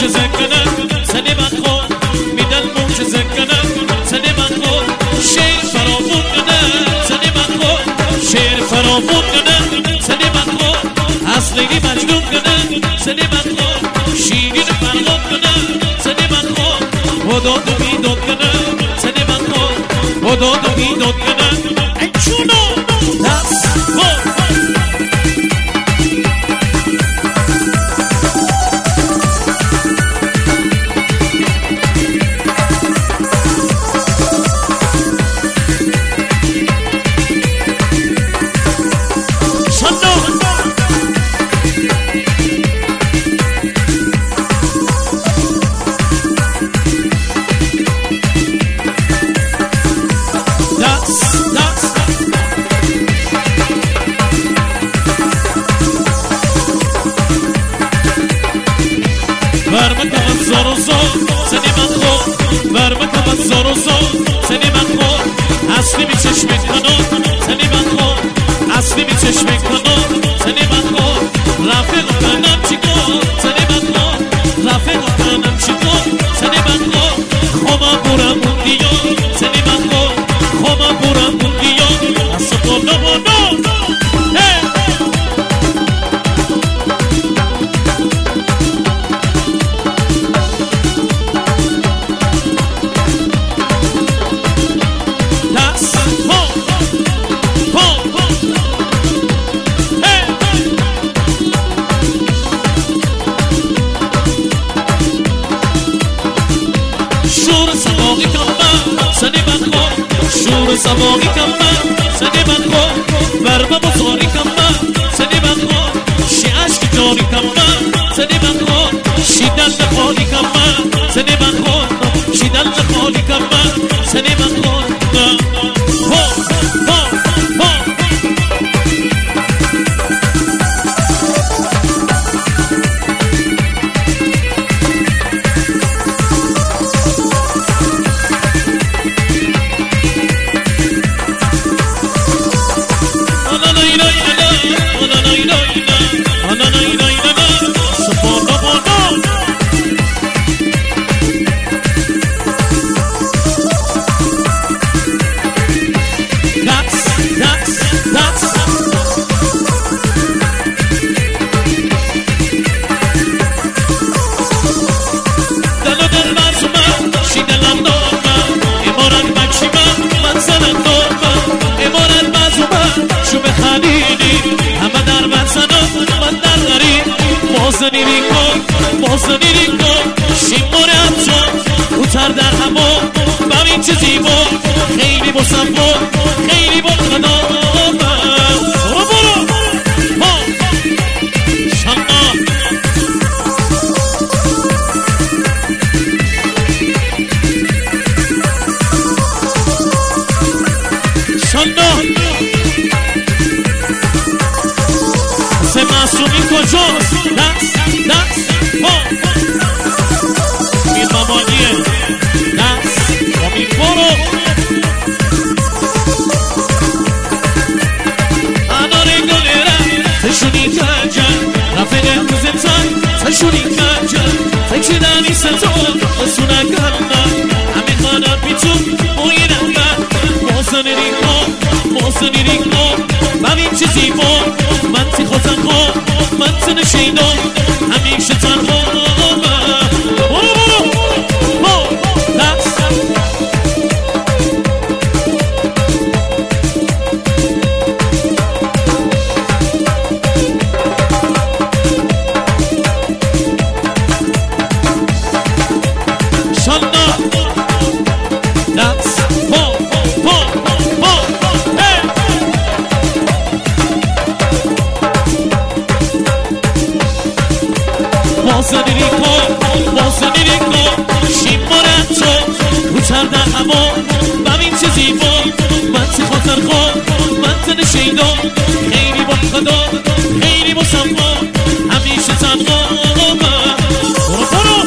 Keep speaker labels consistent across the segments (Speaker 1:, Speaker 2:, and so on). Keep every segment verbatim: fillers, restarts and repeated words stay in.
Speaker 1: معجزه کنه سنی من خود میدن معجزه کنه سنی من خود شیر فرامون کنه سنی من خود شیر فرامون کنه سنی من خود اصلی مجنون کنه سنی من خود شیرین فرغون کنه سنی من خود وداد و بیداد کنه سنی من خود وداد و بیداد کنه ای چونو دست خود اصلی می چشم کنم سنی من خود اصلی می چشم کنم سنی من خود رفیق کنم چی کن سنی من خود رفیق کنم چی کن سنی من خود خوما برم اون دیا سنی من خود خوما برم اون دیا اصلا کنم و نو سواقی کم من سنی من خود برمه بزاری کم من سنی من خود شی عشق جاری کم من سنی من خود شی دل خالی کم من سنی من خود شی دل خالی کم من سنی من خود بازنی ریکن بازنی ریکن شیمور همچون اوتر در همون ببین چه زیبا خیلی مصفا خیلی با خدا برو برو ها شما شما سه معصومی کجاست دست دست ها این مامانیه دست امید برو اناره گلره تشونی کجن رفقه کوزتن تشونی کجن تکشی دنی ستون بسونه کنن همین خانم بیتون موینن موزنی ریکن موزنی ریکن ببین چه زیبا من تی خودم خود من تی نشیدم همیشه تنها برو برو برو دست شانا دست با با با بازنی ریکن بازنی ریکن شیمارم تو اوتر در هوا ببین چه زیبا من تی خاطر خود من تی نشیدم خیلی با خدا خیلی با صفا همیشه تنها برو برو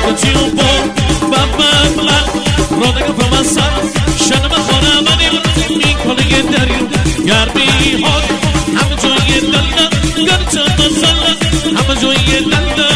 Speaker 1: کچی و با بابا بلا رودک فماسا شنم خانه منی این کلیه داری گرمی ها همه جای دلنا گرچه مسلا همه جای دلنا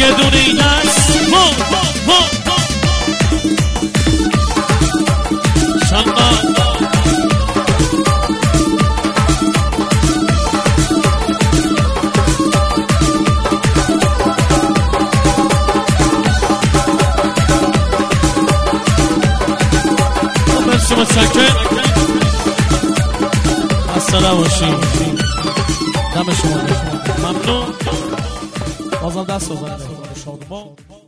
Speaker 1: یه دونه این هست شما شما سکت السلام باشیم دم شما ممنون بازم دست بزنید شادمان